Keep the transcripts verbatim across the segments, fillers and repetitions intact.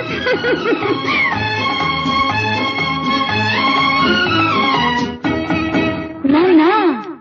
ना ना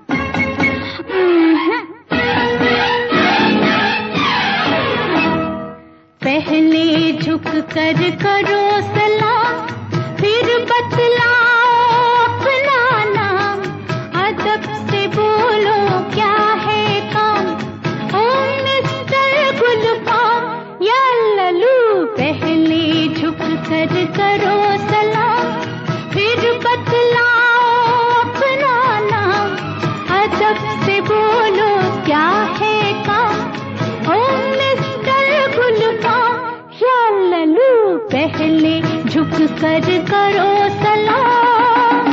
पहले झुक कर करो सलाम, फिर बतलाओ अपना नाम, अदब से बोलो क्या है काम, ओ मिस्टर गुलफाम या लल्लू। पहले झुक कर करो सलाम, फिर बतलाओ अपना नाम, अदब से बोलो क्या है काम, ओ मिस्टर गुलफाम या लल्लू। पहले झुक कर करो सलाम।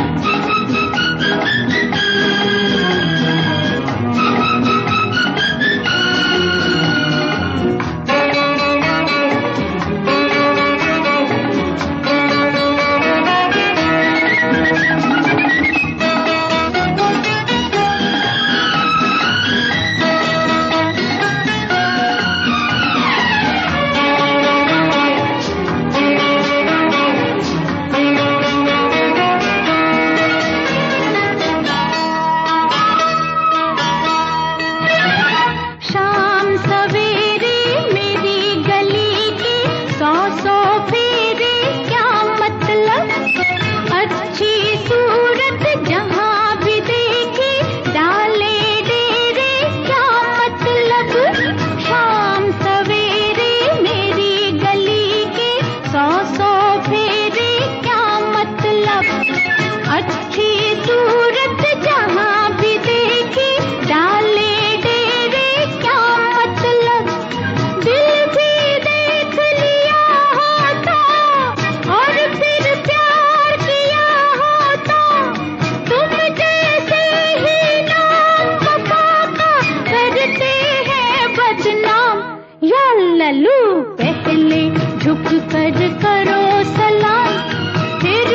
पहले झुक कर करो सलाम, फिर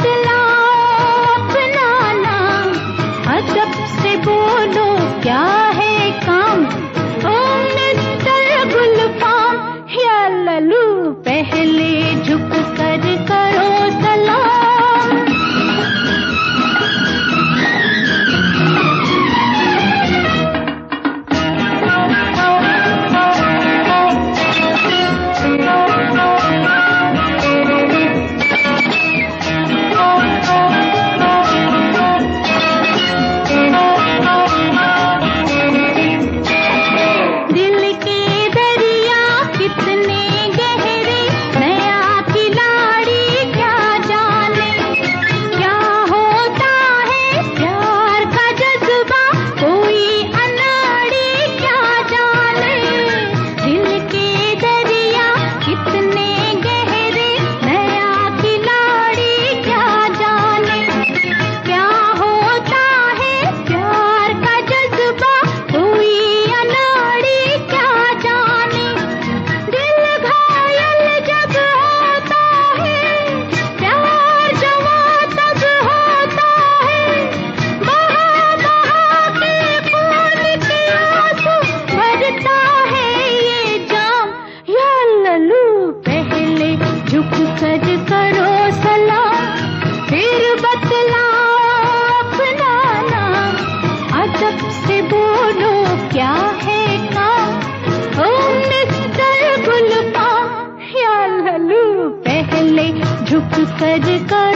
बतलाओ अपना नाम, अदब से बोलो क्या है काम, ओ मिस्टर गुलफाम या लल्लू। पहले झुक कर करो सलाम। झुक कर कर